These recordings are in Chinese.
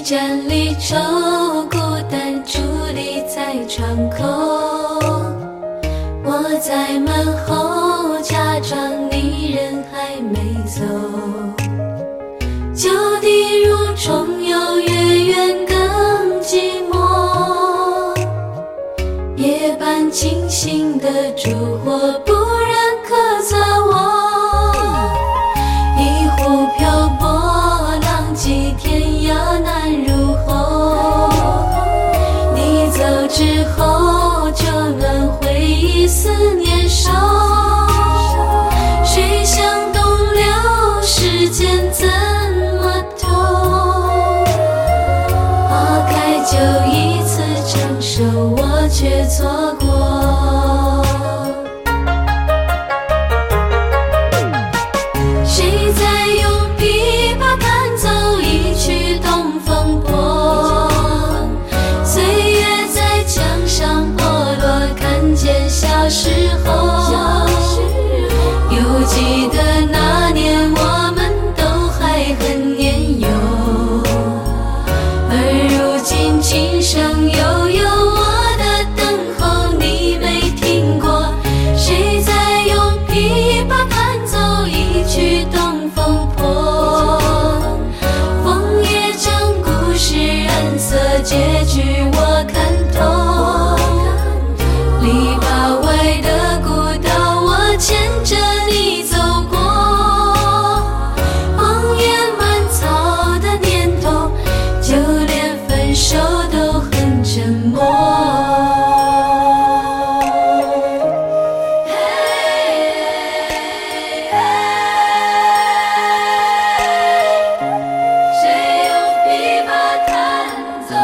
盏离愁，孤单伫立在窗口。我在门后，假装你人还没走。旧地如重游，月圆更寂寞。夜半清醒的烛火，不忍苛责我。一壶漂泊，浪迹天涯难入喉。你走之后，就能回忆思念收。谁想东流，时间怎么透？花开就一次成熟，我却错过。谁在用琵琶弹奏一曲东风破？岁月在墙上破落，看见小时候。犹记得那年我们都还很年幼，而如今琴声悠悠，我的等候你没听过。谁在用琵琶弹奏一曲东风破？枫叶将故事染色，结局我看透。篱笆外的古道，我牵着你走过。荒野蔓草的年头，就连分手都很沉默。谁用琵琶弹奏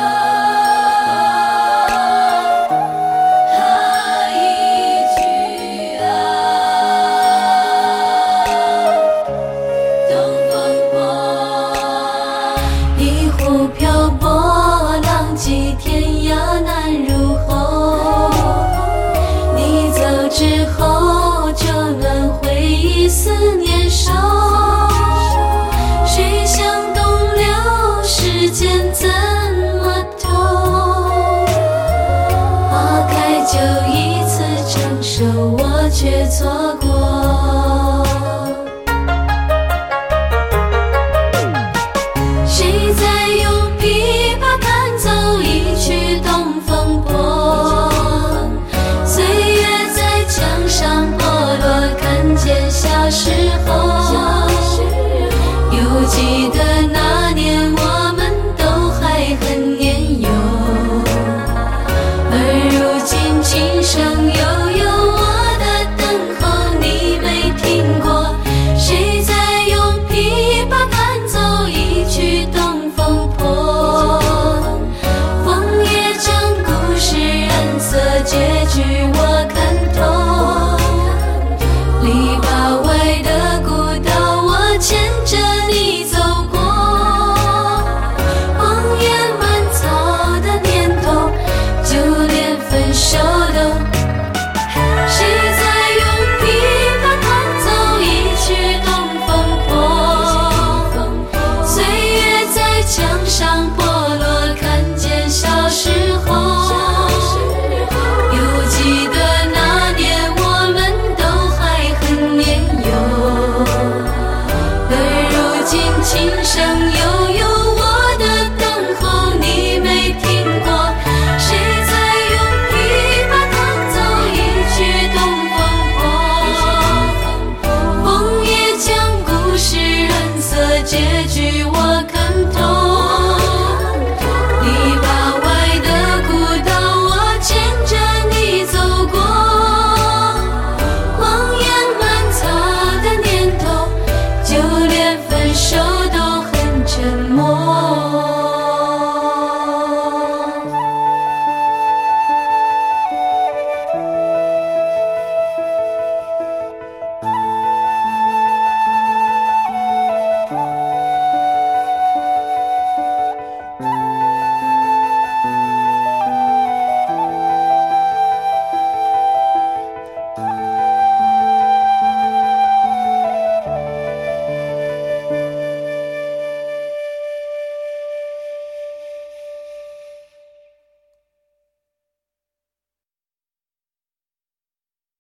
那一曲东风破？一壶漂泊，浪迹天涯难入喉。你走之后，就能回忆思念收。谁想东流，时间怎么透？花开就一次成熟，我却错过。谁在用琵琶弹奏一曲东风破？岁月在墙上破落，看见小时候。犹记得那年我们都还很年幼，而如今琴声悠悠，我的等候你没听过。谁在用琵琶弹奏一曲东风破？枫叶将故事染色，结局我看透。篱笆外的古道，我牵着你走过。荒野蔓草的年头，就连分手都。谁在用琵琶弹奏一曲东风破？岁月在墙上破落，看见小时候。犹记得那年我们都还很年幼，而如今琴声悠悠，我的等候你没听过。谁在用琵琶弹奏一曲东风破？枫叶将故事染色，结局我看